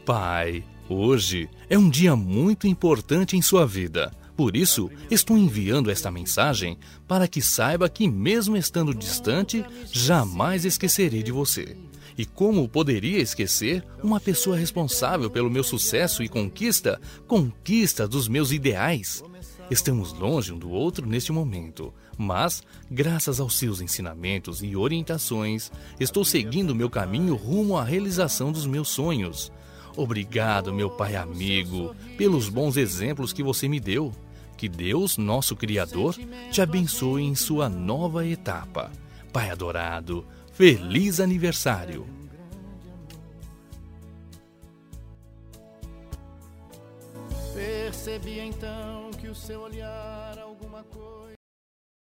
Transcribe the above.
Pai, hoje é um dia muito importante em sua vida. Por isso, estou enviando esta mensagem para que saiba que, mesmo estando distante, jamais esquecerei de você. E como poderia esquecer uma pessoa responsável pelo meu sucesso e conquista dos meus ideais? Estamos longe um do outro neste momento, mas, graças aos seus ensinamentos e orientações, estou seguindo meu caminho rumo à realização dos meus sonhos. Obrigado, meu Pai amigo, pelos bons exemplos que você me deu. Que Deus, nosso Criador, te abençoe em sua nova etapa. Pai adorado, feliz aniversário! Percebi então que o seu olhar alguma coisa